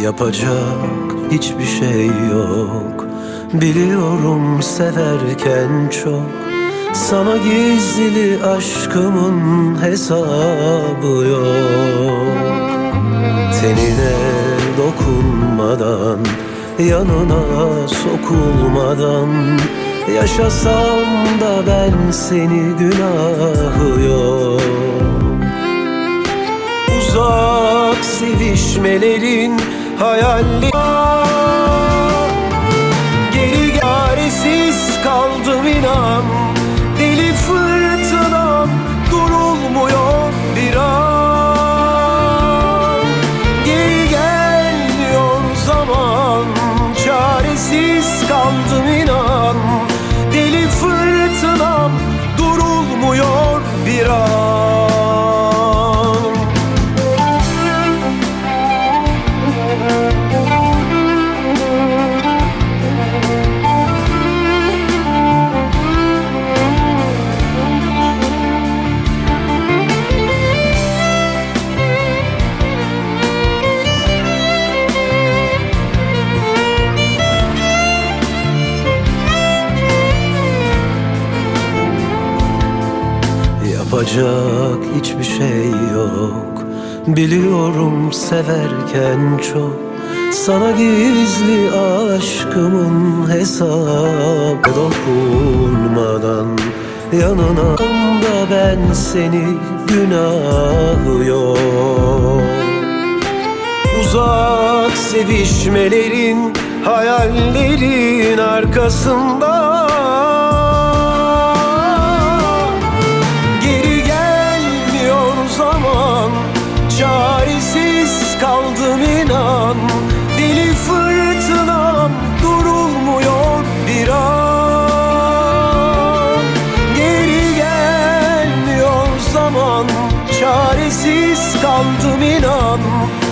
Yapacak hiçbir şey yok. Biliyorum severken çok. Sana gizli aşkımın hesabı yok. Tenine dokunmadan, yanına sokulmadan yaşasam da ben seni, günahı yok. Uzak sevişmelerin hayalleri, geri çaresiz kaldım inan. Deli fırtınam durulmuyor bir an. Geri gelmiyor zaman, çaresiz kaldım inan. Deli fırtınam durulmuyor bir an. Yapacak hiçbir şey yok. Biliyorum severken çok. Sana gizli aşkımın hesabı dokunmadan, yanına da ben seni, günahı yok. Uzak sevişmelerin hayallerin arkasında, çaresiz kaldım inan. Deli fırtınam durulmuyor bir an. Geri gelmiyor zaman, çaresiz kaldım inan.